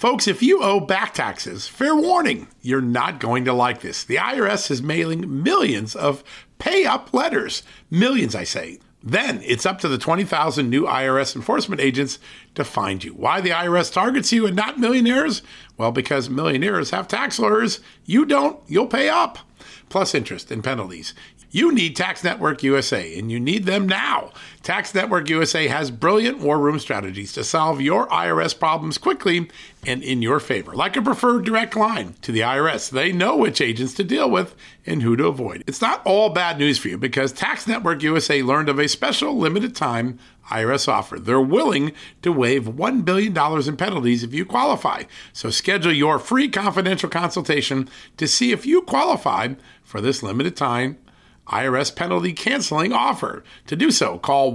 Folks, if you owe back taxes, fair warning, you're not going to like this. The IRS is mailing millions of pay-up letters. Millions, I say. Then it's up to the 20,000 new IRS enforcement agents to find you. Why the IRS targets you and not millionaires? Well, because millionaires have tax lawyers. You don't, you'll pay up. Plus interest and penalties. You need Tax Network USA, and you need them now. Tax Network USA has brilliant war room strategies to solve your IRS problems quickly and in your favor. Like a preferred direct line to the IRS. They know which agents to deal with and who to avoid. It's not all bad news for you because Tax Network USA learned of a special limited time IRS offer. They're willing to waive $1 billion in penalties if you qualify. So schedule your free confidential consultation to see if you qualify for this limited time IRS penalty canceling offer. To do so, call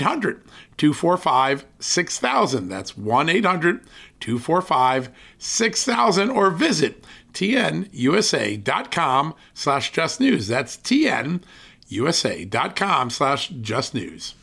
1-800-245-6000. That's 1-800-245-6000 or visit tnusa.com/justnews. That's tnusa.com/justnews.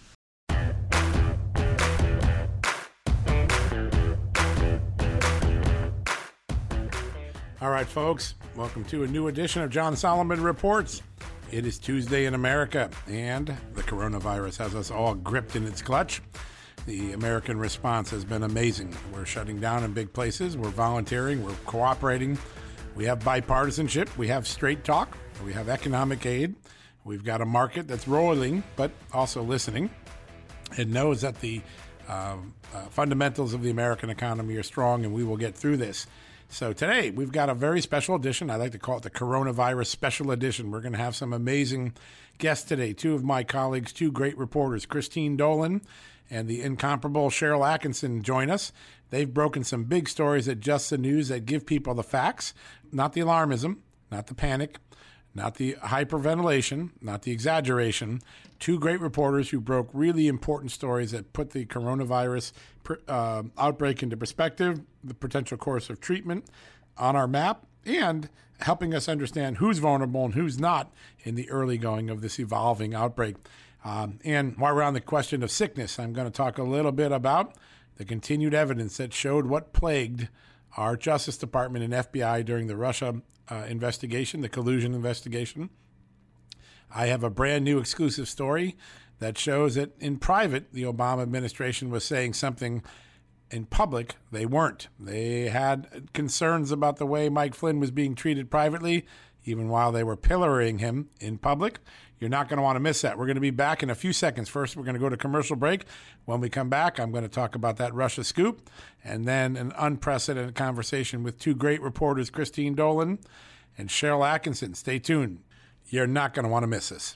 All right, folks, welcome to a new edition of John Solomon Reports. It is Tuesday in America, and the coronavirus has us all gripped in its clutch. The American response has been amazing. We're shutting down in big places. We're volunteering. We're cooperating. We have bipartisanship. We have straight talk. We have economic aid. We've got a market that's rolling, but also listening. It knows that the fundamentals of the American economy are strong, and we will get through this. So today, we've got a very special edition. I like to call it the Coronavirus Special Edition. We're going to have some amazing guests today. Two of my colleagues, two great reporters, Christine Dolan and the incomparable Sharyl Attkisson, join us. They've broken some big stories at Just the News that give people the facts, not the alarmism, not the panic, not the hyperventilation, not the exaggeration. Two great reporters who broke really important stories that put the coronavirus outbreak into perspective, the potential course of treatment on our map, and helping us understand who's vulnerable and who's not in the early going of this evolving outbreak. And while we're on the question of sickness, I'm going to talk a little bit about the continued evidence that showed what plagued our Justice Department and FBI during the Russia investigation, the collusion investigation. I have a brand new exclusive story that shows that in private, the Obama administration was saying something. In public, they weren't. They had concerns about the way Mike Flynn was being treated privately, even while they were pillorying him in public. You're not going to want to miss that. We're going to be back in a few seconds. First, we're going to go to commercial break. When we come back, I'm going to talk about that Russia scoop, and then an unprecedented conversation with two great reporters, Christine Dolan and Sharyl Attkisson. Stay tuned. You're not going to want to miss this.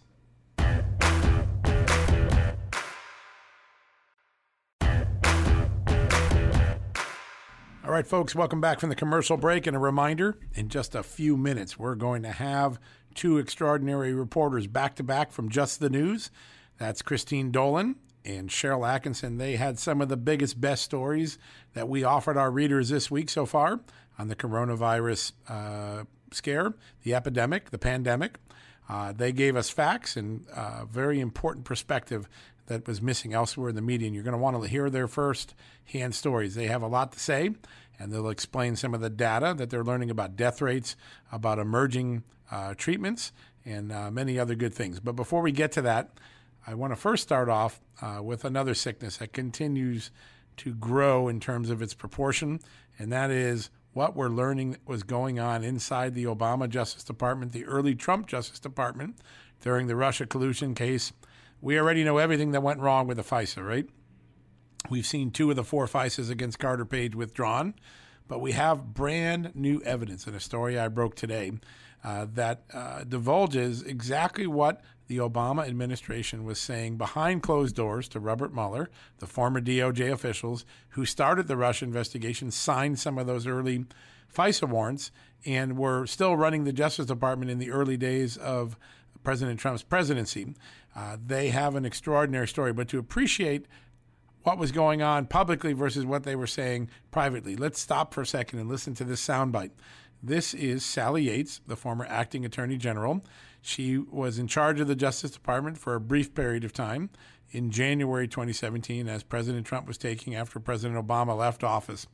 All right, folks, welcome back from the commercial break. And a reminder, in just a few minutes, we're going to have two extraordinary reporters back-to-back from Just the News. That's Christine Dolan and Sharyl Attkisson. They had some of the biggest, best stories that we offered our readers this week so far on the coronavirus scare, the epidemic, the pandemic. They gave us facts and very important perspective that was missing elsewhere in the media. And you're going to want to hear their first-hand stories. They have a lot to say, and they'll explain some of the data that they're learning about death rates, about emerging treatments, and many other good things. But before we get to that, I want to first start off with another sickness that continues to grow in terms of its proportion, and that is what we're learning was going on inside the Obama Justice Department, the early Trump Justice Department, during the Russia collusion case. We already know everything that went wrong with the FISA, right? We've seen 2 of the 4 FISAs against Carter Page withdrawn, but we have brand new evidence in a story I broke today that divulges exactly what the Obama administration was saying behind closed doors to Robert Mueller, the former DOJ officials who started the Russia investigation, signed some of those early FISA warrants, and were still running the Justice Department in the early days of President Trump's presidency. They have an extraordinary story, but to appreciate what was going on publicly versus what they were saying privately, let's stop for a second and listen to this soundbite. This is Sally Yates, the former acting attorney general. She was in charge of the Justice Department for a brief period of time in January 2017 as President Trump was taking after President Obama left office.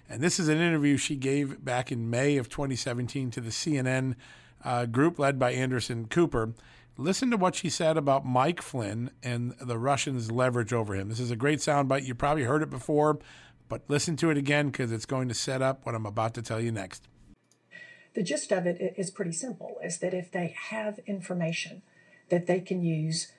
And this is an interview she gave back in May of 2017 to the CNN group led by Anderson Cooper. Listen to what she said about Mike Flynn and the Russians' leverage over him. This is a great soundbite. You probably heard it before, but listen to it again because it's going to set up what I'm about to tell you next. The gist of it is pretty simple, is that if they have information that they can use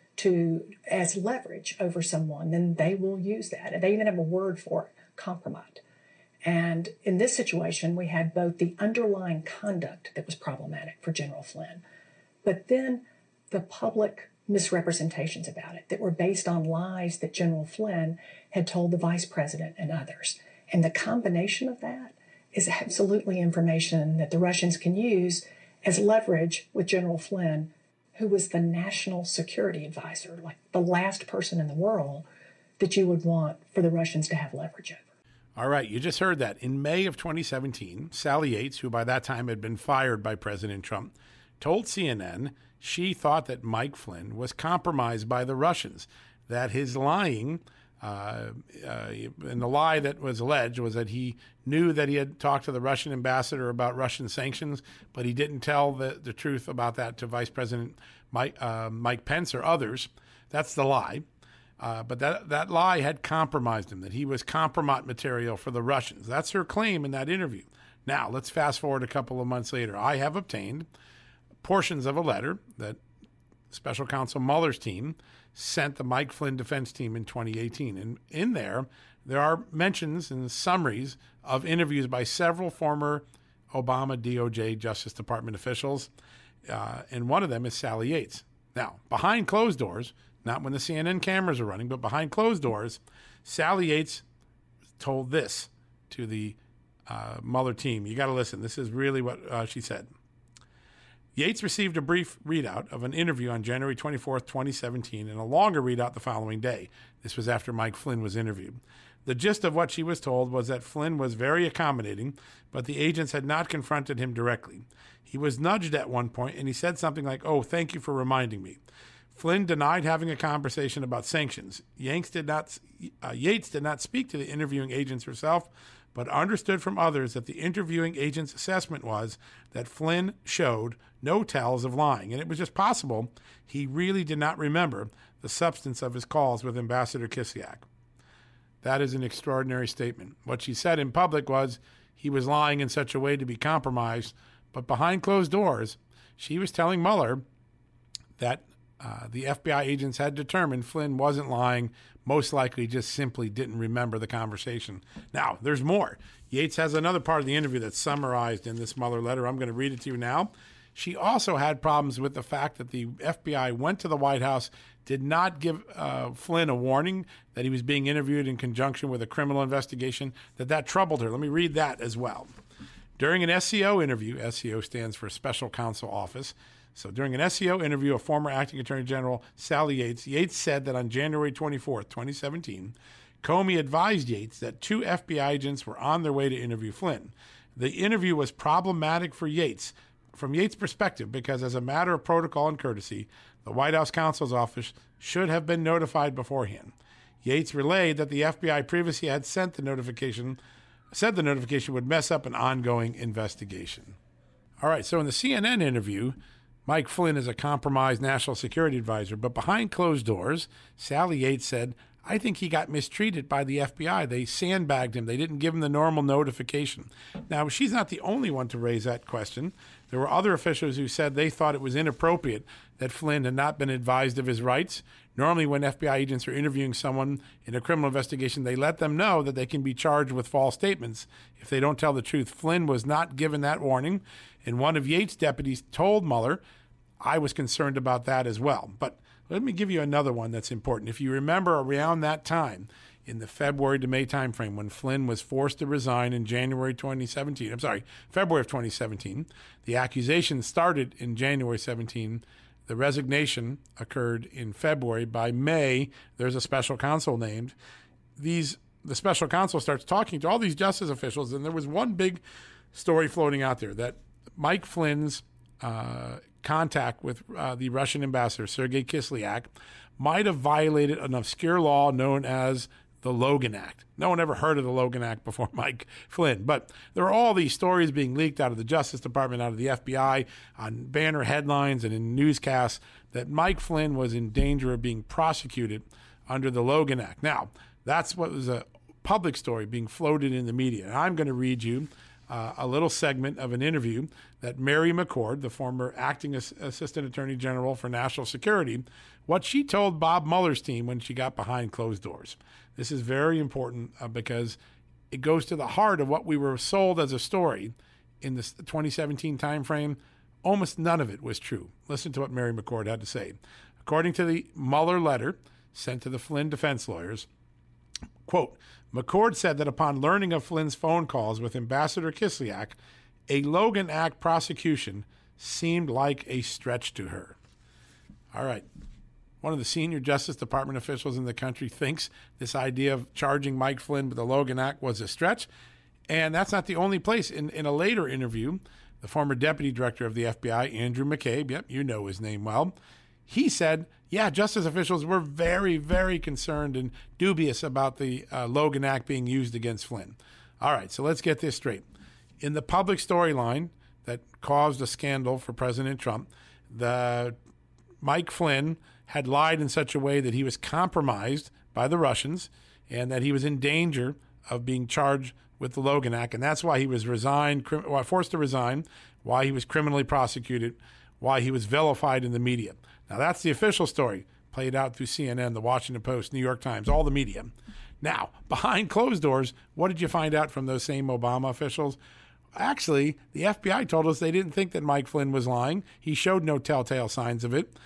as leverage over someone, then they will use that. And they even have a word for it, compromise. And in this situation, we had both the underlying conduct that was problematic for General Flynn, but then the public misrepresentations about it that were based on lies that General Flynn had told the vice president and others. And the combination of that is absolutely information that the Russians can use as leverage with General Flynn, who was the national security advisor, like the last person in the world that you would want for the Russians to have leverage over. All right, you just heard that. In May of 2017, Sally Yates, who by that time had been fired by President Trump, told CNN she thought that Mike Flynn was compromised by the Russians, that his lying, and the lie that was alleged was that he knew that he had talked to the Russian ambassador about Russian sanctions, but he didn't tell the truth about that to Vice President Mike Pence or others. That's the lie. But that lie had compromised him, that he was compromise material for the Russians. That's her claim in that interview. Now, let's fast forward a couple of months later. I have obtained portions of a letter that Special Counsel Mueller's team sent the Mike Flynn defense team in 2018. And in there are mentions and summaries of interviews by several former Obama DOJ Justice Department officials, and one of them is Sally Yates. Now, behind closed doors, not when the CNN cameras are running, but behind closed doors, Sally Yates told this to the Mueller team. You got to listen. This is really what she said. Yates received a brief readout of an interview on January 24th, 2017, and a longer readout the following day. This was after Mike Flynn was interviewed. The gist of what she was told was that Flynn was very accommodating, but the agents had not confronted him directly. He was nudged at one point, and he said something like, "Oh, thank you for reminding me." Flynn denied having a conversation about sanctions. Yates did not speak to the interviewing agents herself, but understood from others that the interviewing agent's assessment was that Flynn showed no tells of lying, and it was just possible he really did not remember the substance of his calls with Ambassador Kislyak. That is an extraordinary statement. What she said in public was he was lying in such a way to be compromised, but behind closed doors, she was telling Mueller that the FBI agents had determined Flynn wasn't lying, most likely just simply didn't remember the conversation. Now, there's more. Yates has another part of the interview that's summarized in this Mueller letter. I'm going to read it to you now. She also had problems with the fact that the FBI went to the White House, did not give Flynn a warning that he was being interviewed in conjunction with a criminal investigation, that troubled her. Let me read that as well. During an SCO interview, SCO stands for Special Counsel Office, so during an SCO interview of former Acting Attorney General Sally Yates said that on January 24th, 2017, Comey advised Yates that 2 FBI agents were on their way to interview Flynn. The interview was problematic for Yates, from Yates' perspective, because as a matter of protocol and courtesy, the White House counsel's office should have been notified beforehand. Yates relayed that the FBI previously had said the notification would mess up an ongoing investigation. All right, so in the CNN interview, Mike Flynn is a compromised national security advisor, but behind closed doors, Sally Yates said, "I think he got mistreated by the FBI. They sandbagged him. They didn't give him the normal notification." Now, she's not the only one to raise that question. There were other officials who said they thought it was inappropriate that Flynn had not been advised of his rights. Normally, when FBI agents are interviewing someone in a criminal investigation, they let them know that they can be charged with false statements if they don't tell the truth. Flynn was not given that warning, and one of Yates' deputies told Mueller, "I was concerned about that as well." But let me give you another one that's important. If you remember around that time, in the February to May timeframe, when Flynn was forced to resign in February of 2017, the accusation started in January 17. The resignation occurred in February. By May, there's a special counsel named. The special counsel starts talking to all these justice officials, and there was one big story floating out there that Mike Flynn's contact with the Russian ambassador, Sergei Kislyak, might have violated an obscure law known as the Logan Act. No one ever heard of the Logan Act before Mike Flynn. But there are all these stories being leaked out of the Justice Department, out of the FBI, on banner headlines and in newscasts that Mike Flynn was in danger of being prosecuted under the Logan Act. Now, that's what was a public story being floated in the media. And I'm going to read you a little segment of an interview that Mary McCord, the former acting assistant attorney general for national security, what she told Bob Mueller's team when she got behind closed doors. This is very important because it goes to the heart of what we were sold as a story in the 2017 timeframe. Almost none of it was true. Listen to what Mary McCord had to say. According to the Mueller letter sent to the Flynn defense lawyers, quote, McCord said that upon learning of Flynn's phone calls with Ambassador Kislyak, a Logan Act prosecution seemed like a stretch to her. All right. One of the senior Justice Department officials in the country thinks this idea of charging Mike Flynn with the Logan Act was a stretch. And that's not the only place. In a later interview, the former deputy director of the FBI, Andrew McCabe, yep, you know his name well, he said, yeah, justice officials were very, very concerned and dubious about the Logan Act being used against Flynn. All right, so let's get this straight. In the public storyline that caused a scandal for President Trump, Mike Flynn had lied in such a way that he was compromised by the Russians and that he was in danger of being charged with the Logan Act. And that's why he was forced to resign, why he was criminally prosecuted, why he was vilified in the media. Now, that's the official story, played out through CNN, the Washington Post, New York Times, all the media. Now, behind closed doors, what did you find out from those same Obama officials? Actually, the FBI told us they didn't think that Mike Flynn was lying. He showed no telltale signs of it.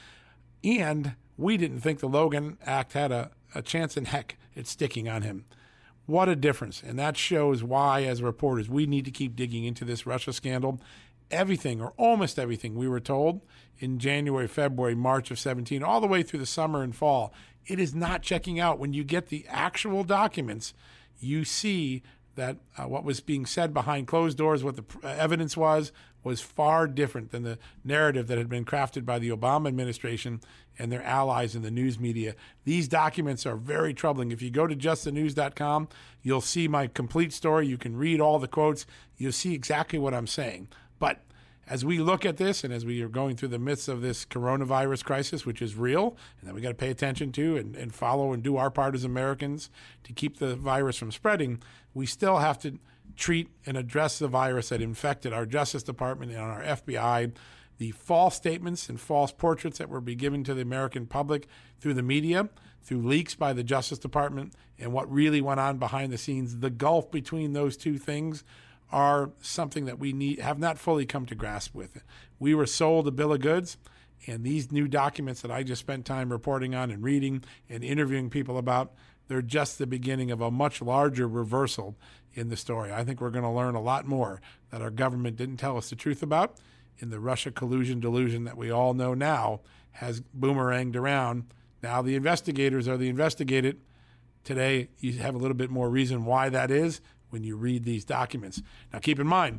And we didn't think the Logan Act had a chance in heck at sticking on him. What a difference. And that shows why, as reporters, we need to keep digging into this Russia scandal. Everything, or almost everything, we were told in January, February, March of 17, all the way through the summer and fall, it is not checking out. When you get the actual documents, you see that what was being said behind closed doors, what the evidence was far different than the narrative that had been crafted by the Obama administration and their allies in the news media. These documents are very troubling. If you go to justthenews.com, you'll see my complete story. You can read all the quotes. You'll see exactly what I'm saying. But as we look at this and as we are going through the midst of this coronavirus crisis, which is real and that we got to pay attention to and follow and do our part as Americans to keep the virus from spreading, we still have to treat and address the virus that infected our Justice Department and our FBI, the false statements and false portraits that were being given to the American public through the media, through leaks by the Justice Department, and what really went on behind the scenes. The gulf between those two things are something that we have not fully come to grasp with. We were sold a bill of goods, and these new documents that I just spent time reporting on and reading and interviewing people about, they're just the beginning of a much larger reversal in the story. I think we're going to learn a lot more that our government didn't tell us the truth about in the Russia collusion delusion that we all know now has boomeranged around. Now the investigators are the investigated. Today, you have a little bit more reason why that is when you read these documents. Now, keep in mind,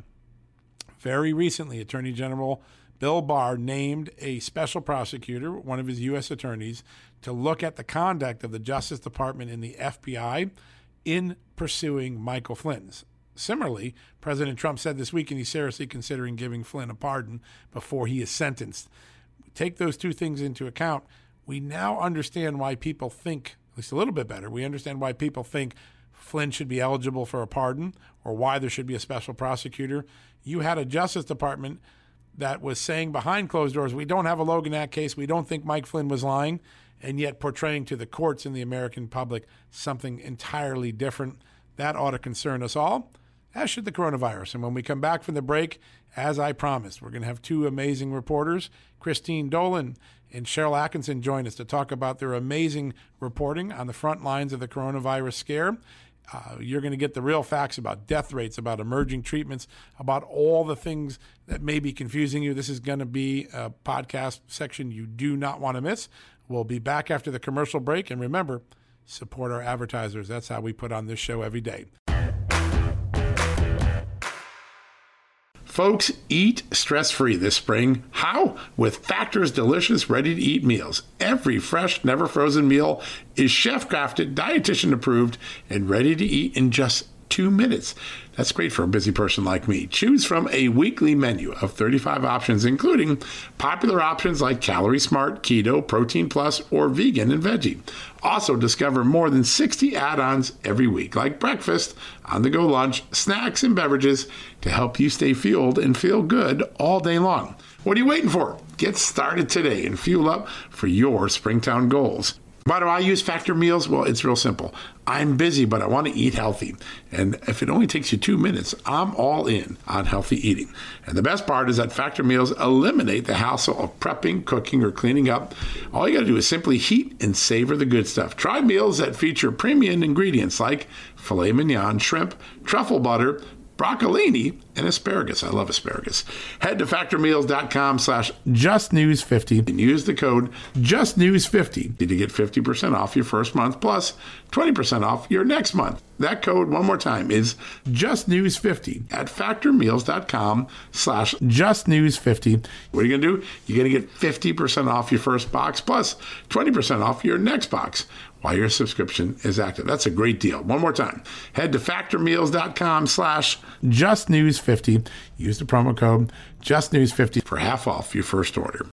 very recently, Attorney General Bill Barr named a special prosecutor, one of his U.S. attorneys, to look at the conduct of the Justice Department and the FBI in pursuing Michael Flynn. Similarly, President Trump said this week he's seriously considering giving Flynn a pardon before he is sentenced. Take those two things into account. We now understand why people think, at least a little bit better, we understand why people think Flynn should be eligible for a pardon or why there should be a special prosecutor. You had a Justice Department that was saying behind closed doors, we don't have a Logan Act case, we don't think Mike Flynn was lying, and yet portraying to the courts and the American public something entirely different. That ought to concern us all, as should the coronavirus. And when we come back from the break, as I promised, we're going to have two amazing reporters, Christine Dolan and Cheryl Atkinson, join us to talk about their amazing reporting on the front lines of the coronavirus scare. You're going to get the real facts about death rates, about emerging treatments, about all the things that may be confusing you. This is going to be a podcast section you do not want to miss. We'll be back after the commercial break. And remember, support our advertisers. That's how we put on this show every day. Folks, eat stress-free this spring. How? With Factor's delicious, ready-to-eat meals. Every fresh, never-frozen meal is chef-crafted, dietitian-approved, and ready to eat in just 2 minutes. That's great for a busy person like me. Choose from a weekly menu of 35 options, including popular options like Calorie Smart, Keto, Protein Plus, or Vegan and Veggie. Also, discover more than 60 add-ons every week, like breakfast, on-the-go lunch, snacks, and beverages to help you stay fueled and feel good all day long. What are you waiting for? Get started today and fuel up for your Springtown goals. Why do I use Factor meals? Well, it's real simple. I'm busy, but I want to eat healthy. And if it only takes you 2 minutes, I'm all in on healthy eating. And the best part is that Factor meals eliminate the hassle of prepping, cooking, or cleaning up. All you got to do is simply heat and savor the good stuff. Try meals that feature premium ingredients like filet mignon, shrimp, truffle butter, broccolini, and asparagus. I love asparagus. Head to factormeals.com/justnews50 and use the code justnews50 to get 50% off your first month plus 20% off your next month. That code, one more time, is justnews50 at factormeals.com/justnews50. What are you going to do? You're going to get 50% off your first box plus 20% off your next box while your subscription is active. That's a great deal. One more time. Head to factormeals.com/justnews50. Use the promo code justnews50 for half off your first order.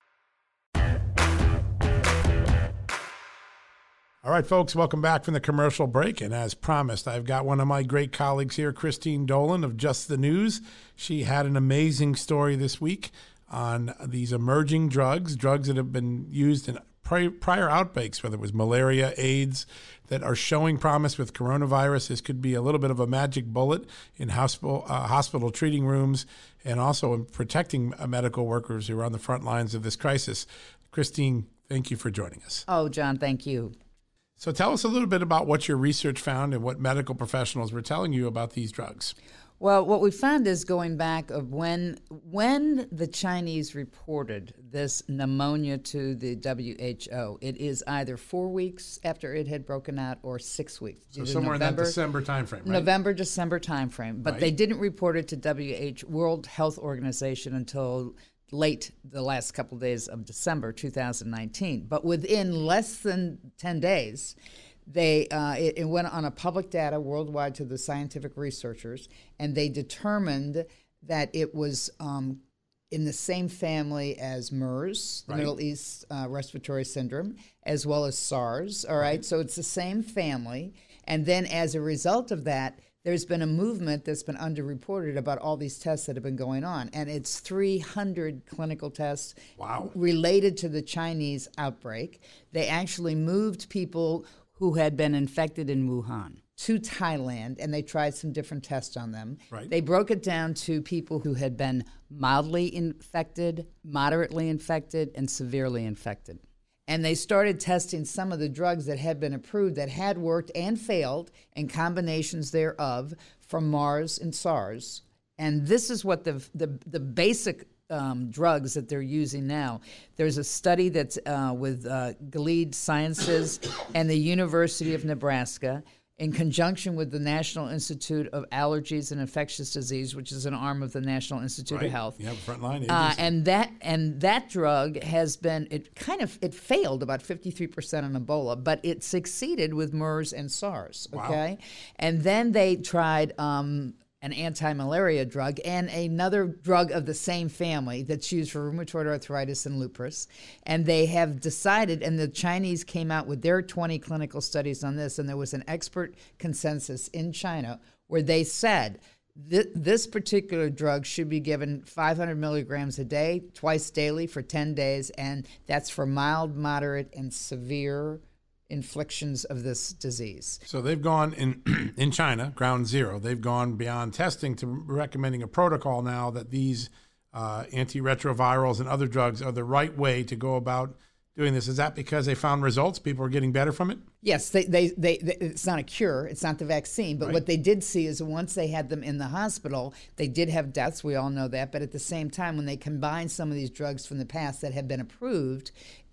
All right, folks, welcome back from the commercial break. And as promised, I've got one of my great colleagues here, Christine Dolan of Just the News. She had an amazing story this week on these emerging drugs that have been used in prior outbreaks, whether it was malaria, AIDS, that are showing promise with coronavirus. This could be a little bit of a magic bullet in hospital treating rooms and also in protecting medical workers who are on the front lines of this crisis. Christine, thank you for joining us. Oh, John, thank you. So tell us a little bit about what your research found and what medical professionals were telling you about these drugs. Well, what we found is going back of when the Chinese reported this pneumonia to the WHO, it is either 4 weeks after it had broken out or 6 weeks. So somewhere in that December timeframe, right? November, December timeframe. But Right. They didn't report it to WHO, World Health Organization, until late the last couple of days of December 2019. But within less than 10 days, it went on a public data worldwide to the scientific researchers, and they determined that it was in the same family as MERS, the Right. Middle East Respiratory Syndrome, as well as SARS. All right, so it's the same family. And then as a result of that, there's been a movement that's been underreported about all these tests that have been going on. And it's 300 clinical tests related to the Chinese outbreak. They actually moved people who had been infected in Wuhan to Thailand, and they tried some different tests on them. Right. They broke it down to people who had been mildly infected, moderately infected, and severely infected. And they started testing some of the drugs that had been approved that had worked and failed, and combinations thereof from MARS and SARS. And this is what the basic drugs that they're using now. There's a study that's with Gilead Sciences and the University of Nebraska, in conjunction with the National Institute of Allergies and Infectious Disease, which is an arm of the National Institute of Health. Yeah, frontline agency. And that drug has been, it failed about 53% on Ebola, but it succeeded with MERS and SARS, okay? Wow. And then they tried an anti-malaria drug and another drug of the same family that's used for rheumatoid arthritis and lupus. And they have decided, and the Chinese came out with their 20 clinical studies on this, and there was an expert consensus in China where they said this particular drug should be given 500 milligrams a day, twice daily for 10 days, and that's for mild, moderate, and severe inflictions of this disease. So they've gone in China, ground zero, they've gone beyond testing to recommending a protocol now that these antiretrovirals and other drugs are the right way to go about doing this. Is that because they found results? People are getting better from it? Yes, they it's not a cure. It's not the vaccine. But what they did see is once they had them in the hospital, they did have deaths. We all know that. But at the same time, when they combined some of these drugs from the past that had been approved,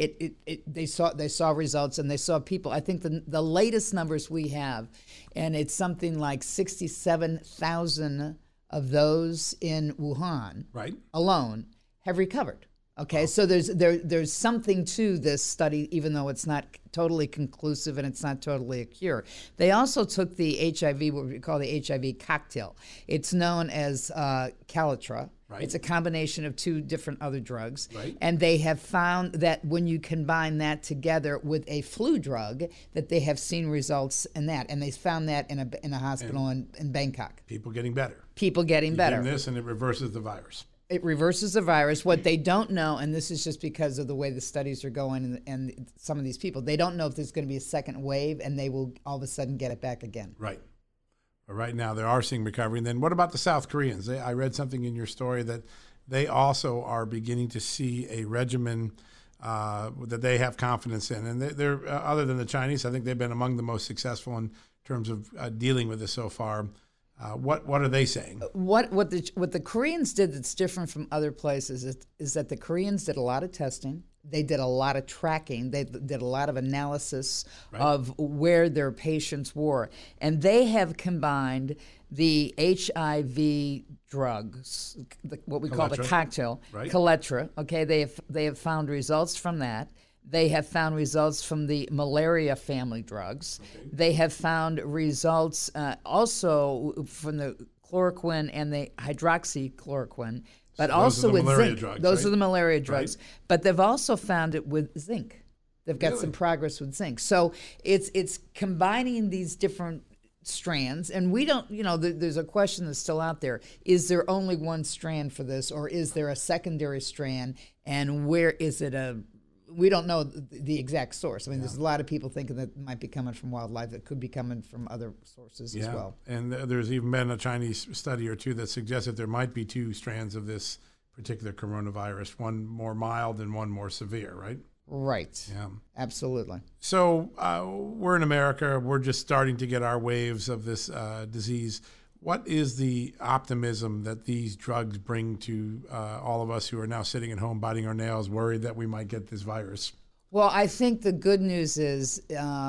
they saw results, and they saw people. I think the latest numbers we have, and it's something like 67,000 of those in Wuhan Right. alone have recovered. Okay, so there's something to this study, even though it's not totally conclusive and it's not totally a cure. They also took the HIV, what we call the HIV cocktail. It's known as Caletra. Right. It's a combination of two different other drugs. Right. And they have found that when you combine that together with a flu drug, that they have seen results in that. And they found that in a hospital in Bangkok. People getting better. People getting better. Give them this and it reverses the virus. It reverses the virus. What they don't know, and this is just because of the way the studies are going and some of these people, they don't know if there's going to be a second wave and they will all of a sudden get it back again. Right. But right now they are seeing recovery. And then what about the South Koreans? I read something in your story that they also are beginning to see a regimen that they have confidence in. And they're other than the Chinese, I think they've been among the most successful in terms of dealing with this so far. What are they saying? What the Koreans did that's different from other places is that the Koreans did a lot of testing. They did a lot of tracking. They did a lot of analysis of where their patients were. And they have combined the HIV drugs, what we call the cocktail, Caletra. Okay, they have found results from that. They have found results from the malaria family drugs. Okay. They have found results also from the chloroquine and the hydroxychloroquine, but also with zinc. Those are the malaria drugs. Right. But they've also found it with zinc. They've got some progress with zinc. So it's combining these different strands, and we don't, there's a question that's still out there. Is there only one strand for this, or is there a secondary strand, and where is it we don't know the exact source. I mean, there's a lot of people thinking that it might be coming from wildlife. That could be coming from other sources as well. And there's even been a Chinese study or two that suggests that there might be two strands of this particular coronavirus, one more mild and one more severe, right? Right. Yeah. Absolutely. So we're in America. We're just starting to get our waves of this disease. What is the optimism that these drugs bring to all of us who are now sitting at home biting our nails, worried that we might get this virus? Well, I think the good news is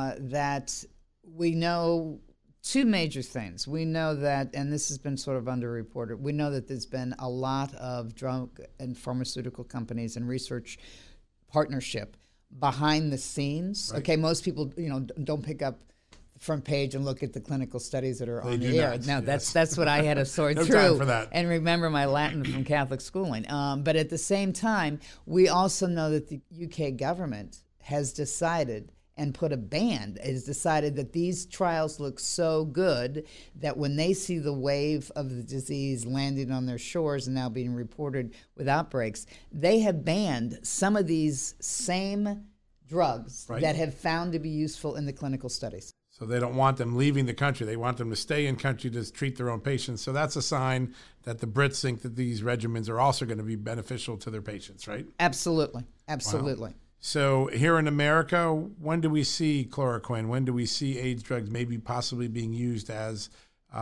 that we know two major things. We know that, and this has been sort of underreported, we know that there's been a lot of drug and pharmaceutical companies and research partnership behind the scenes. Right. Okay, most people, don't pick up front page and look at the clinical studies that are on the air. No, that's what I had to sort through time for that. And remember my Latin from Catholic schooling. But at the same time, we also know that the UK government has decided and put a ban, has decided that these trials look so good that when they see the wave of the disease landing on their shores and now being reported with outbreaks, they have banned some of these same drugs that have found to be useful in the clinical studies. So they don't want them leaving the country. They want them to stay in country to treat their own patients. So that's a sign that the Brits think that these regimens are also going to be beneficial to their patients, right? Absolutely. Wow. So here in America, when do we see chloroquine? When do we see AIDS drugs maybe possibly being used as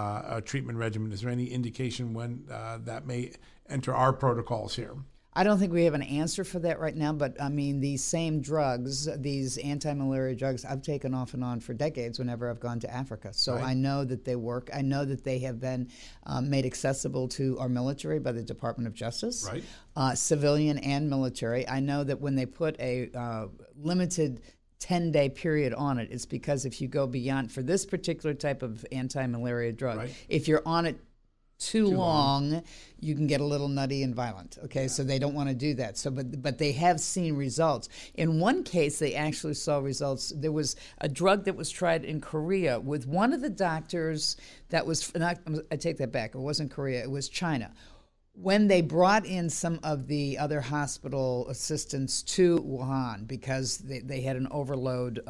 a treatment regimen? Is there any indication when that may enter our protocols here? I don't think we have an answer for that right now, but I mean, these same drugs, these anti-malaria drugs, I've taken off and on for decades whenever I've gone to Africa. So I know that they work. I know that they have been made accessible to our military by the Department of Justice, civilian and military. I know that when they put a limited 10-day period on it, it's because if you go beyond, for this particular type of anti-malaria drug, if you're on it too long, you can get a little nutty and violent. Okay, so they don't want to do that. So, but they have seen results. In one case, they actually saw results. There was a drug that was tried in Korea with one of the doctors that was. I take that back. It wasn't Korea. It was China. When they brought in some of the other hospital assistants to Wuhan because they had an overload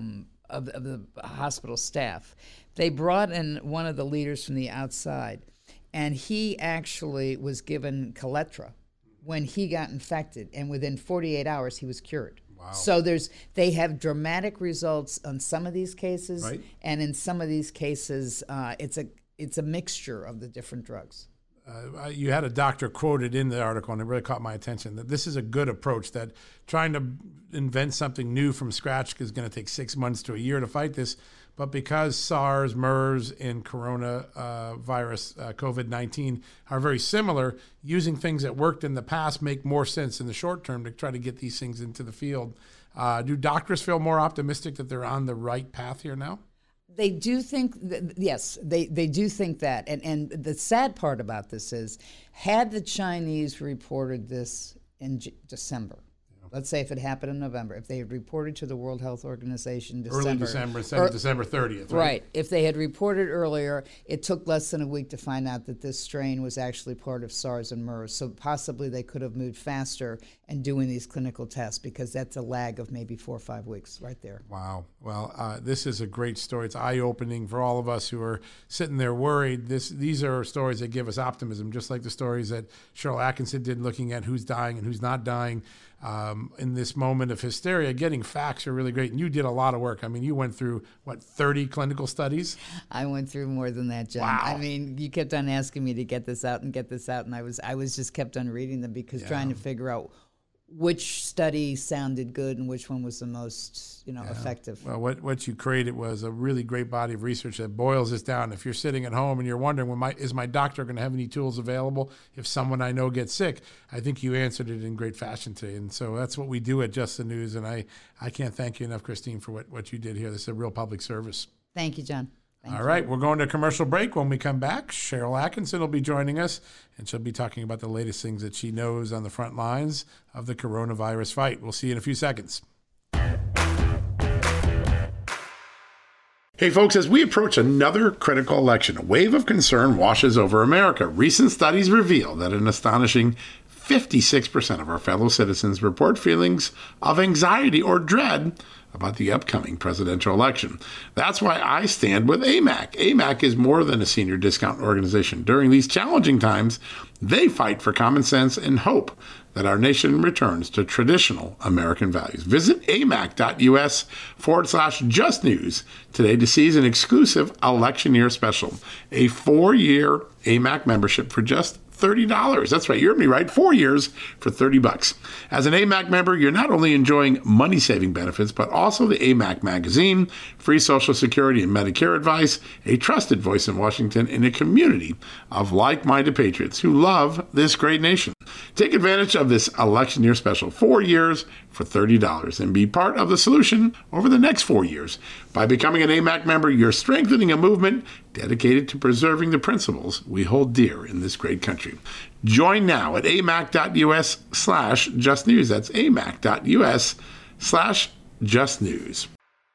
of the hospital staff, they brought in one of the leaders from the outside. And he actually was given Caletra when he got infected, and within 48 hours he was cured. Wow. So they have dramatic results on some of these cases, and in some of these cases, it's a mixture of the different drugs. You had a doctor quoted in the article, and it really caught my attention, that this is a good approach, that trying to invent something new from scratch is going to take 6 months to a year to fight this. but because SARS, MERS, and coronavirus, COVID-19 are very similar, using things that worked in the past make more sense in the short term to try to get these things into the field. Do doctors feel more optimistic that they're on the right path here now? They do think, yes, they do think that. And the sad part about this is, had the Chinese reported this in December, let's say if it happened in November, if they had reported to the World Health Organization early December, instead of December 30th, right? Right. If they had reported earlier, it took less than a week to find out that this strain was actually part of SARS and MERS. So possibly they could have moved faster in doing these clinical tests, because that's a lag of maybe 4 or 5 weeks right there. Wow. Well, this is a great story. It's eye-opening for all of us who are sitting there worried. These are stories that give us optimism, just like the stories that Sharyl Attkisson did, looking at who's dying and who's not dying. In this moment of hysteria, getting facts are really great. And you did a lot of work. I mean, you went through, 30 clinical studies? I went through more than that, John. Wow. I mean, you kept on asking me to get this out, and I was just kept on reading them, because trying to figure out which study sounded good and which one was the most, effective. Well, what you created was a really great body of research that boils this down. If you're sitting at home and you're wondering, is my doctor going to have any tools available if someone I know gets sick? I think you answered it in great fashion today. And so that's what we do at Just the News. And I can't thank you enough, Christine, for what you did here. This is a real public service. Thank you, John. All right, we're going to a commercial break. When we come back, Sharyl Attkisson will be joining us, and she'll be talking about the latest things that she knows on the front lines of the coronavirus fight. We'll see you in a few seconds. Hey folks, as we approach another critical election, a wave of concern washes over America. Recent studies reveal that an astonishing 56% of our fellow citizens report feelings of anxiety or dread about the upcoming presidential election. That's why I stand with AMAC. AMAC is more than a senior discount organization. During these challenging times, they fight for common sense and hope that our nation returns to traditional American values. Visit amac.us/justnews today to seize an exclusive election year special, a 4-year AMAC membership for just $30. That's right. You heard me right. 4 years for $30. As an AMAC member, you're not only enjoying money-saving benefits, but also the AMAC magazine, free Social Security and Medicare advice, a trusted voice in Washington, and a community of like-minded patriots who love this great nation. Take advantage of this election year special, 4 years for $30, and be part of the solution over the next 4 years. By becoming an AMAC member, you're strengthening a movement dedicated to preserving the principles we hold dear in this great country. Join now at amac.us/justnews. That's amac.us/justnews.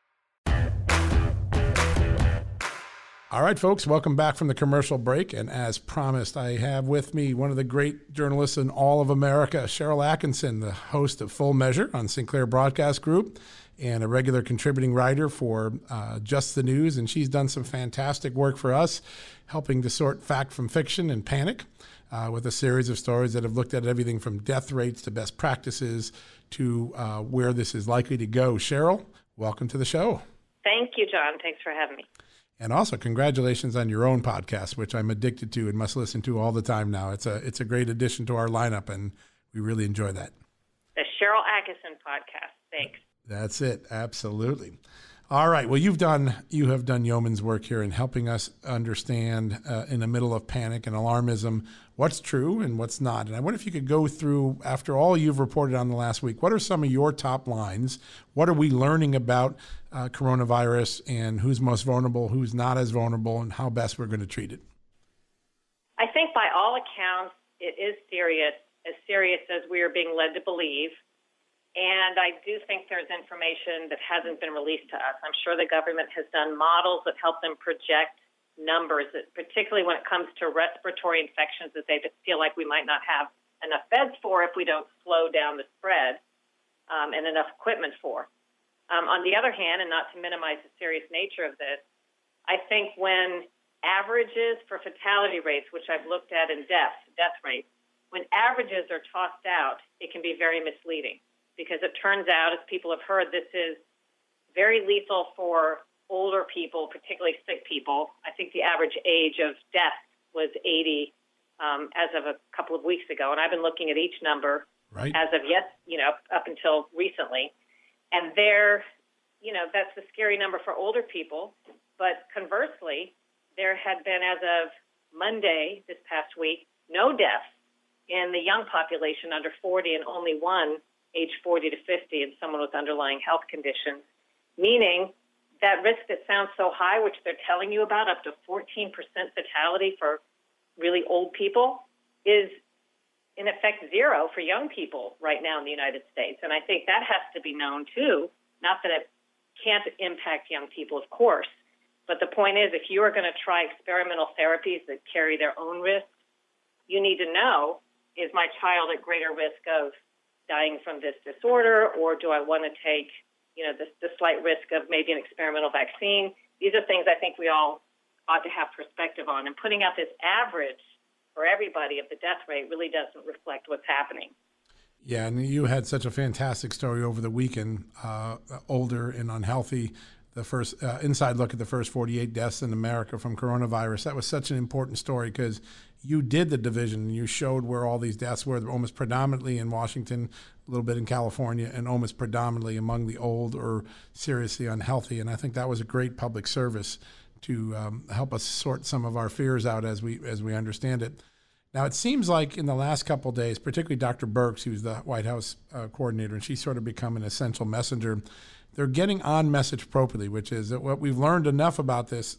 All right, folks, welcome back from the commercial break. And as promised, I have with me one of the great journalists in all of America, Sharyl Attkisson, the host of Full Measure on Sinclair Broadcast Group and a regular contributing writer for Just the News. And she's done some fantastic work for us, helping to sort fact from fiction and panic with a series of stories that have looked at everything from death rates to best practices to where this is likely to go. Sharyl, welcome to the show. Thank you, John. Thanks for having me. And also, congratulations on your own podcast, which I'm addicted to and must listen to all the time now. It's a great addition to our lineup, and we really enjoy that. The Sharyl Attkisson podcast. Thanks. That's it. Absolutely. All right. Well, you have done yeoman's work here in helping us understand in the middle of panic and alarmism what's true and what's not. And I wonder if you could go through, after all you've reported on the last week, what are some of your top lines? What are we learning about coronavirus and who's most vulnerable, who's not as vulnerable, and how best we're going to treat it? I think by all accounts, it is serious as we are being led to believe. And I do think there's information that hasn't been released to us. I'm sure the government has done models that help them project numbers, particularly when it comes to respiratory infections that they feel like we might not have enough beds for if we don't slow down the spread and enough equipment for. On the other hand, and not to minimize the serious nature of this, I think when averages for fatality rates, which I've looked at in death rates, when averages are tossed out, it can be very misleading. Because it turns out, as people have heard, this is very lethal for older people, particularly sick people. I think the average age of death was 80 as of a couple of weeks ago, and I've been looking at each number as of up until recently. And that's a scary number for older people. But conversely, there had been, as of Monday this past week, no deaths in the young population under 40 and only one age 40 to 50 and someone with underlying health conditions, meaning that risk that sounds so high, which they're telling you about, up to 14% fatality for really old people, is in effect zero for young people right now in the United States. And I think that has to be known too. Not that it can't impact young people, of course, but the point is, if you are going to try experimental therapies that carry their own risk, you need to know, is my child at greater risk of dying from this disorder, or do I want to take, the slight risk of maybe an experimental vaccine? These are things I think we all ought to have perspective on. And putting out this average for everybody of the death rate really doesn't reflect what's happening. Yeah, and you had such a fantastic story over the weekend, older and unhealthy, the first inside look at the first 48 deaths in America from coronavirus. That was such an important story because you did the division and you showed where all these deaths were, almost predominantly in Washington, a little bit in California, and almost predominantly among the old or seriously unhealthy. And I think that was a great public service to help us sort some of our fears out as we understand it. Now, it seems like in the last couple of days, particularly Dr. Birx, who's the White House coordinator, and she's sort of become an essential messenger, they're getting on message appropriately, which is that what we've learned enough about this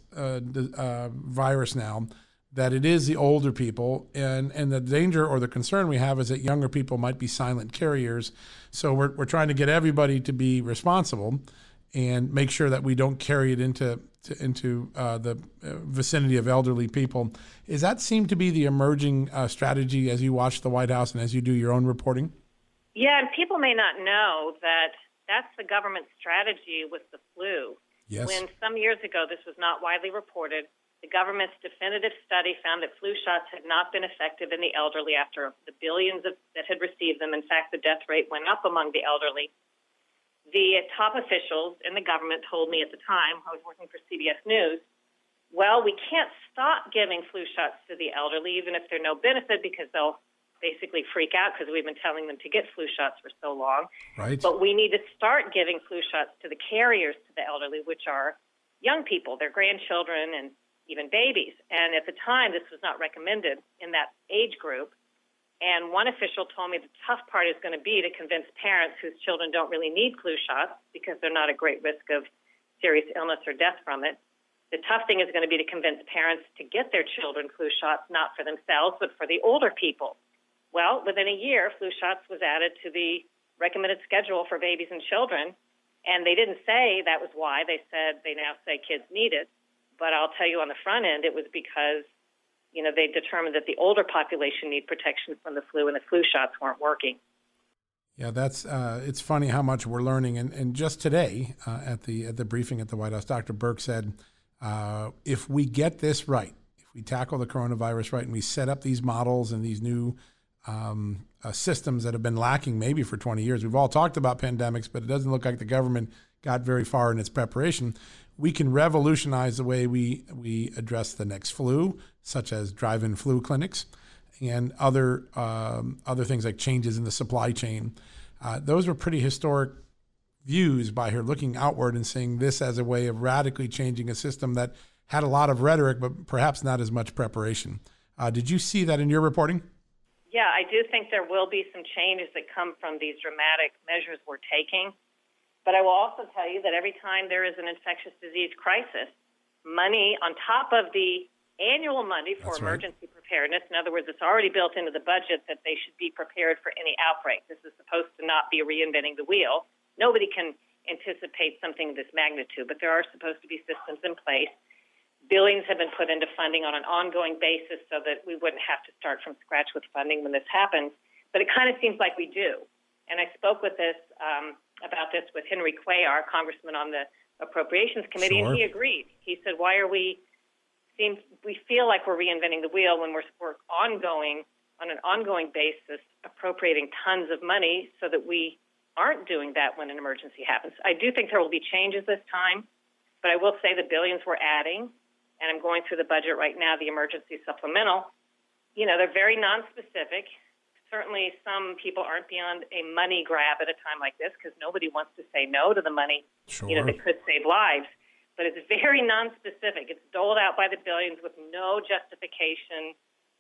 virus now, that it is the older people, and the danger or the concern we have is that younger people might be silent carriers. So we're trying to get everybody to be responsible and make sure that we don't carry it into the vicinity of elderly people. Does that seem to be the emerging strategy as you watch the White House and as you do your own reporting? Yeah, and people may not know that that's the government strategy with the flu. Yes. When some years ago this was not widely reported, the government's definitive study found that flu shots had not been effective in the elderly after the billions that had received them. In fact, the death rate went up among the elderly. The top officials in the government told me at the time, I was working for CBS News, well, we can't stop giving flu shots to the elderly, even if they're no benefit, because they'll basically freak out because we've been telling them to get flu shots for so long. Right. But we need to start giving flu shots to the carriers to the elderly, which are young people, their grandchildren, and even babies. And at the time, this was not recommended in that age group. And one official told me the tough part is going to be to convince parents whose children don't really need flu shots because they're not at great risk of serious illness or death from it. The tough thing is going to be to convince parents to get their children flu shots, not for themselves, but for the older people. Well, within a year, flu shots was added to the recommended schedule for babies and children. And they didn't say that was why. They said they now say kids need it. But I'll tell you on the front end, it was because they determined that the older population need protection from the flu, and the flu shots weren't working. Yeah, that's it's funny how much we're learning. And just today at the briefing at the White House, Dr. Birx said, if we get this right, if we tackle the coronavirus right, and we set up these models and these new systems that have been lacking maybe for 20 years. We've all talked about pandemics, but it doesn't look like the government got very far in its preparation. We can revolutionize the way we address the next flu, such as drive-in flu clinics and other things like changes in the supply chain. Those were pretty historic views by her, looking outward and seeing this as a way of radically changing a system that had a lot of rhetoric, but perhaps not as much preparation. Did you see that in your reporting? Yeah, I do think there will be some changes that come from these dramatic measures we're taking. But I will also tell you that every time there is an infectious disease crisis, money on top of the annual money for emergency preparedness, in other words, it's already built into the budget that they should be prepared for any outbreak. This is supposed to not be reinventing the wheel. Nobody can anticipate something of this magnitude, but there are supposed to be systems in place. Billions have been put into funding on an ongoing basis so that we wouldn't have to start from scratch with funding when this happens. But it kind of seems like we do. And I spoke with about this with Henry Cuellar, congressman on the Appropriations Committee, and he agreed. He said, we feel like we're reinventing the wheel when we're on an ongoing basis appropriating tons of money so that we aren't doing that when an emergency happens. I do think there will be changes this time, but I will say the billions we're adding, and I'm going through the budget right now, the emergency supplemental, they're very nonspecific. certainly some people aren't beyond a money grab at a time like this because nobody wants to say no to the money, Sure. that could save lives. But it's very nonspecific. It's doled out by the billions with no justification,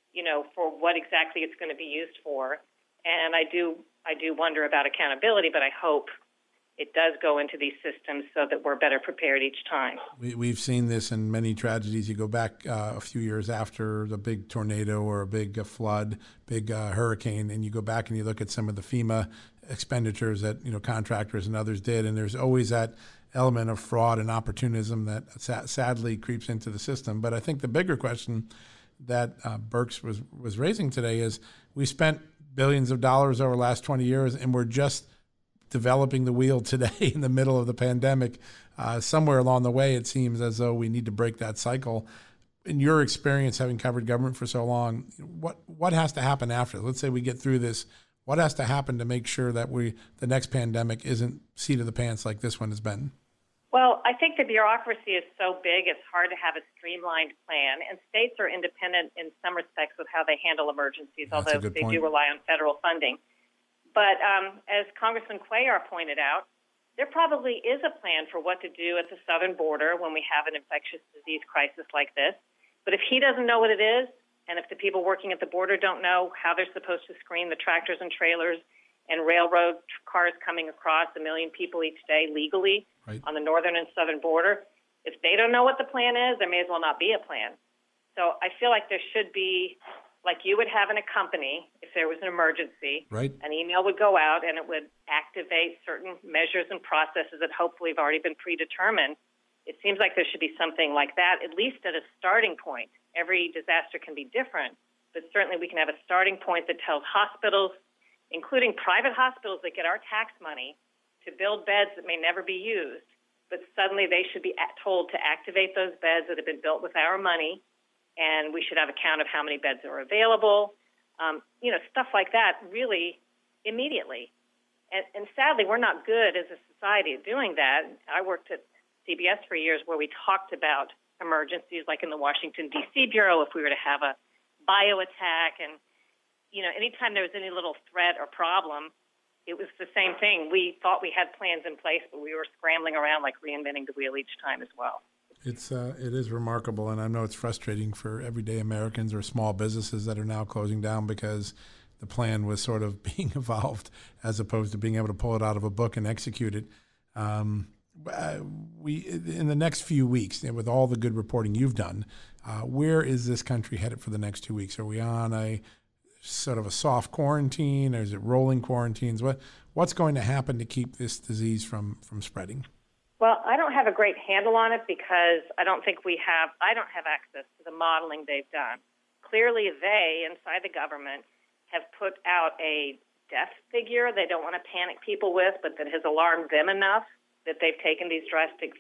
for what exactly it's going to be used for. And I do wonder about accountability, but I hope it does go into these systems so that we're better prepared each time. We've seen this in many tragedies. You go back a few years after the big tornado or a big flood, big hurricane, and you go back and you look at some of the FEMA expenditures that contractors and others did, and there's always that element of fraud and opportunism that sadly creeps into the system. But I think the bigger question that Birx was raising today is we spent billions of dollars over the last 20 years, and we're just developing the wheel today in the middle of the pandemic. Somewhere along the way, it seems as though we need to break that cycle. In your experience, having covered government for so long, what has to happen after? Let's say we get through this. What has to happen to make sure that the next pandemic isn't seat of the pants like this one has been? Well, I think the bureaucracy is so big, it's hard to have a streamlined plan. And states are independent in some respects with how they handle emergencies, That's although they do rely on federal funding. But as Congressman Cuellar pointed out, there probably is a plan for what to do at the southern border when we have an infectious disease crisis like this. But if he doesn't know what it is, and if the people working at the border don't know how they're supposed to screen the tractors and trailers and railroad cars coming across 1 million people each day legally on the northern and southern border, if they don't know what the plan is, there may as well not be a plan. So I feel like there should be, like you would have in a company, if there was an emergency, an email would go out and it would activate certain measures and processes that hopefully have already been predetermined. It seems like there should be something like that, at least at a starting point. Every disaster can be different, but certainly we can have a starting point that tells hospitals, including private hospitals that get our tax money, to build beds that may never be used, but suddenly they should be told to activate those beds that have been built with our money, and we should have a count of how many beds are available, stuff like that really immediately. And sadly, we're not good as a society at doing that. I worked at CBS for years where we talked about emergencies like in the Washington, D.C. Bureau, if we were to have a bio attack. And, anytime there was any little threat or problem, it was the same thing. We thought we had plans in place, but we were scrambling around like reinventing the wheel each time as well. It is remarkable, and I know it's frustrating for everyday Americans or small businesses that are now closing down because the plan was sort of being evolved as opposed to being able to pull it out of a book and execute it. We in the next few weeks, with all the good reporting you've done, where is this country headed for the next 2 weeks? Are we on a sort of a soft quarantine, or is it rolling quarantines? What's going to happen to keep this disease from spreading? Well, I don't have a great handle on it because I don't have access to the modeling they've done. Clearly, they, inside the government, have put out a death figure they don't want to panic people with, but that has alarmed them enough that they've taken these drastic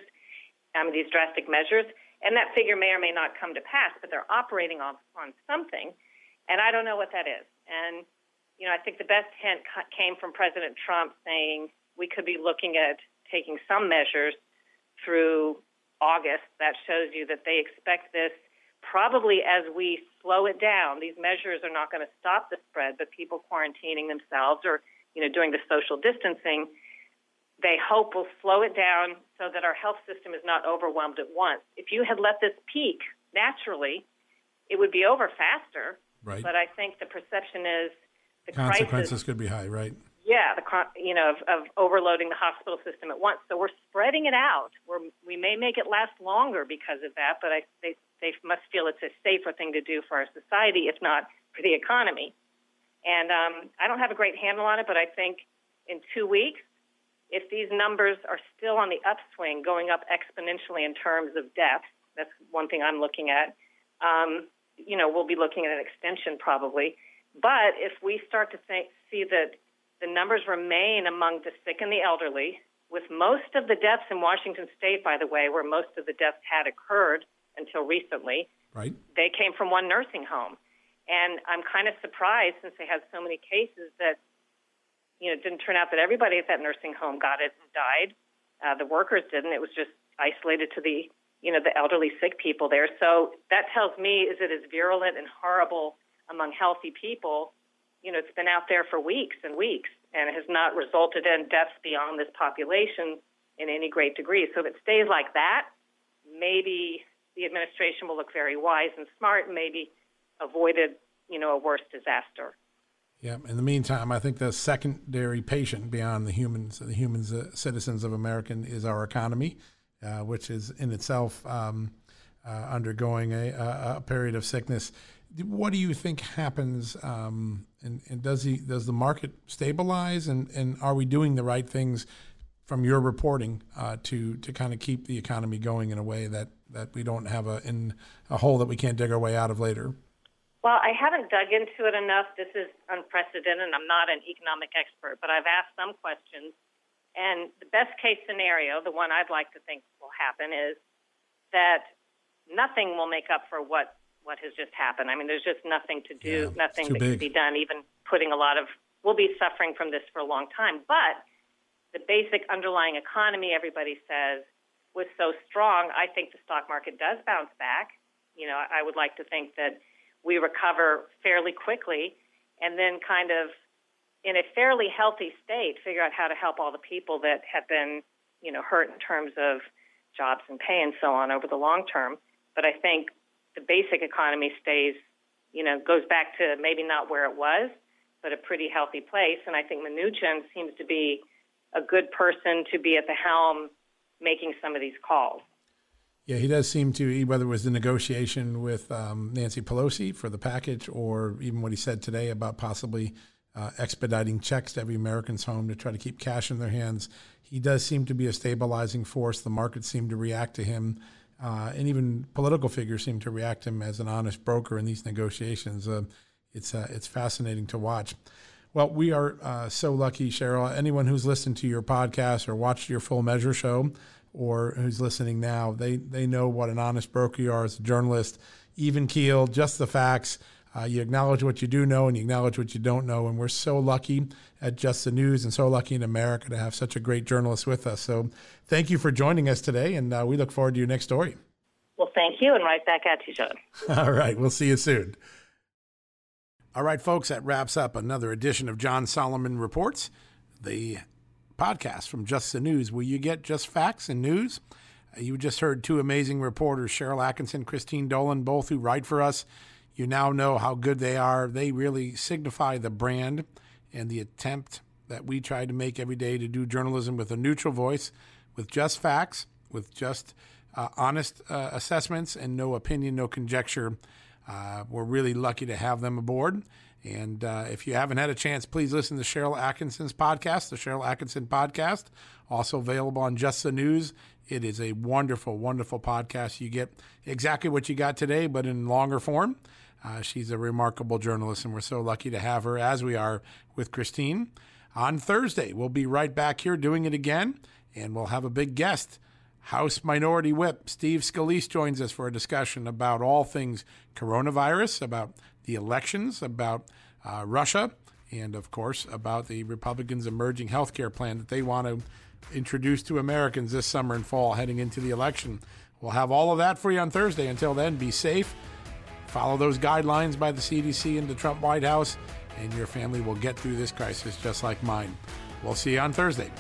measures. And that figure may or may not come to pass, but they're operating on something, and I don't know what that is. And, I think the best hint came from President Trump saying we could be looking at taking some measures through August. That shows you that they expect this probably as we slow it down. These measures are not going to stop the spread, but people quarantining themselves or, doing the social distancing, they hope will slow it down so that our health system is not overwhelmed at once. If you had let this peak naturally, it would be over faster. Right. But I think the perception is the consequences could be high, right? Yeah, of overloading the hospital system at once. So we're spreading it out. We may make it last longer because of that, but they must feel it's a safer thing to do for our society, if not for the economy. And I don't have a great handle on it, but I think in 2 weeks, if these numbers are still on the upswing, going up exponentially in terms of deaths, that's one thing I'm looking at, we'll be looking at an extension probably. But if we start to see that the numbers remain among the sick and the elderly, with most of the deaths in Washington State, by the way, where most of the deaths had occurred until recently, right, they came from one nursing home. And I'm kind of surprised, since they had so many cases, that it didn't turn out that everybody at that nursing home got it and died. The workers didn't. It was just isolated to the elderly sick people there. So that tells me, is it as virulent and horrible among healthy people it's been out there for weeks and weeks and has not resulted in deaths beyond this population in any great degree. So if it stays like that, maybe the administration will look very wise and smart and maybe avoided, a worse disaster. Yeah. In the meantime, I think the secondary patient beyond the humans, citizens of America, is our economy, which is in itself undergoing a period of sickness. What do you think happens? And does the market stabilize? And are we doing the right things from your reporting to kind of keep the economy going in a way that we don't have a hole that we can't dig our way out of later? Well, I haven't dug into it enough. This is unprecedented. I'm not an economic expert, but I've asked some questions. And the best case scenario, the one I'd like to think will happen, is that nothing will make up for what has just happened. I mean, there's just nothing to do, nothing that can be done, even putting we'll be suffering from this for a long time. But the basic underlying economy, everybody says, was so strong, I think the stock market does bounce back. I would like to think that we recover fairly quickly and then kind of in a fairly healthy state figure out how to help all the people that have been, hurt in terms of jobs and pay and so on over the long term. But I think the basic economy stays, goes back to maybe not where it was, but a pretty healthy place. And I think Mnuchin seems to be a good person to be at the helm making some of these calls. Yeah, he does seem to, whether it was the negotiation with Nancy Pelosi for the package or even what he said today about possibly expediting checks to every American's home to try to keep cash in their hands, he does seem to be a stabilizing force. The markets seem to react to him, and even political figures seem to react to him as an honest broker in these negotiations. It's fascinating to watch. Well, we are so lucky, Cheryl. Anyone who's listened to your podcast or watched your Full Measure show or who's listening now, they know what an honest broker you are as a journalist, even keeled, just the facts. You acknowledge what you do know and you acknowledge what you don't know. And we're so lucky at Just the News and so lucky in America to have such a great journalist with us. So thank you for joining us today, and we look forward to your next story. Well, thank you, and right back at you, John. All right. We'll see you soon. All right, folks, that wraps up another edition of John Solomon Reports, the podcast from Just the News, where you get just facts and news. You just heard two amazing reporters, Cheryl Atkinson, Christine Dolan, both who write for us. You now know how good they are. They really signify the brand and the attempt that we try to make every day to do journalism with a neutral voice, with just facts, with just honest assessments, and no opinion, no conjecture. We're really lucky to have them aboard. And if you haven't had a chance, please listen to Cheryl Atkinson's podcast, the Cheryl Atkinson Podcast, also available on Just the News. It is a wonderful, wonderful podcast. You get exactly what you got today, but in longer form. She's a remarkable journalist, and we're so lucky to have her, as we are with Christine. On Thursday, we'll be right back here doing it again, and we'll have a big guest. House Minority Whip Steve Scalise joins us for a discussion about all things coronavirus, about the elections, about Russia, and, of course, about the Republicans' emerging health care plan that they want to introduce to Americans this summer and fall heading into the election. We'll have all of that for you on Thursday. Until then, be safe. Follow those guidelines by the CDC and the Trump White House, and your family will get through this crisis just like mine. We'll see you on Thursday.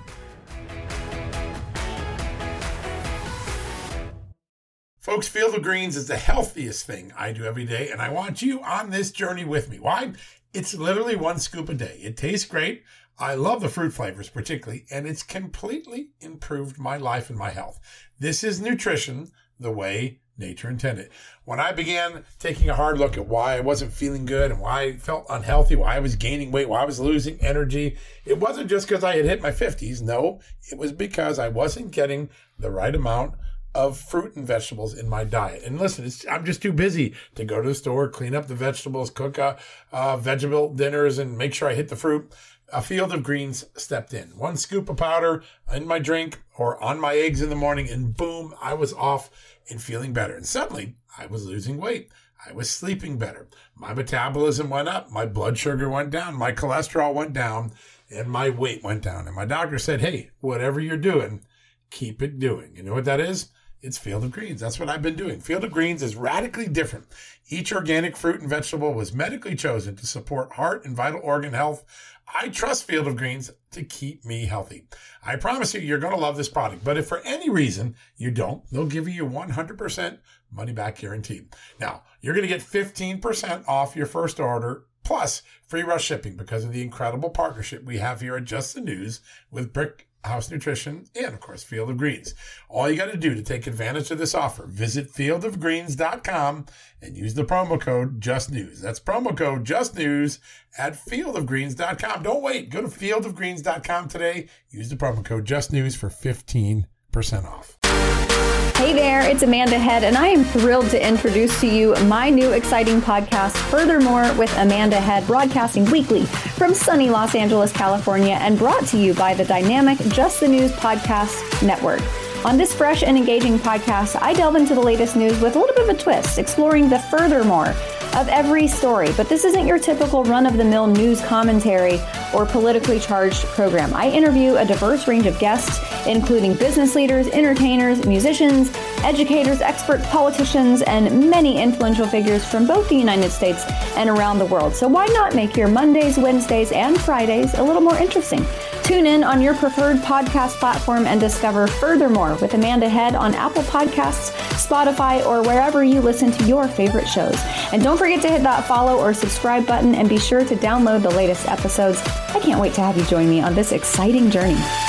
Folks, Field of Greens is the healthiest thing I do every day, and I want you on this journey with me. Why? It's literally one scoop a day. It tastes great. I love the fruit flavors particularly, and it's completely improved my life and my health. This is nutrition the way nature intended. When I began taking a hard look at why I wasn't feeling good and why I felt unhealthy, why I was gaining weight, why I was losing energy, it wasn't just because I had hit my 50s. No, it was because I wasn't getting the right amount of fruit and vegetables in my diet. And listen, I'm just too busy to go to the store, clean up the vegetables, cook vegetable dinners, and make sure I hit the fruit. A Field of Greens stepped in. One scoop of powder in my drink or on my eggs in the morning, and boom, I was off and feeling better. And suddenly, I was losing weight. I was sleeping better. My metabolism went up. My blood sugar went down. My cholesterol went down. And my weight went down. And my doctor said, hey, whatever you're doing, keep it doing. You know what that is? It's Field of Greens. That's what I've been doing. Field of Greens is radically different. Each organic fruit and vegetable was medically chosen to support heart and vital organ health. I trust Field of Greens to keep me healthy. I promise you're going to love this product. But if for any reason you don't, they'll give you a 100% money back guarantee. Now, you're going to get 15% off your first order plus free rush shipping because of the incredible partnership we have here at Just the News with Brick House Nutrition and, of course, Field of Greens. All you got to do to take advantage of this offer, visit fieldofgreens.com and use the promo code JustNews. That's promo code JustNews at fieldofgreens.com. Don't wait. Go to fieldofgreens.com today. Use the promo code JustNews for 15% off. Hey there, it's Amanda Head, and I am thrilled to introduce to you my new exciting podcast, Furthermore with Amanda Head, broadcasting weekly from sunny Los Angeles, California, and brought to you by the dynamic Just the News Podcast Network. On this fresh and engaging podcast, I delve into the latest news with a little bit of a twist, exploring the furthermore of every story. But this isn't your typical run-of-the-mill news commentary or politically charged program. I interview a diverse range of guests, including business leaders, entertainers, musicians, educators, experts, politicians, and many influential figures from both the United States and around the world. So why not make your Mondays, Wednesdays, and Fridays a little more interesting? Tune in on your preferred podcast platform and discover Furthermore with Amanda Head on Apple Podcasts, Spotify, or wherever you listen to your favorite shows. And don't forget to hit that follow or subscribe button and be sure to download the latest episodes. I can't wait to have you join me on this exciting journey.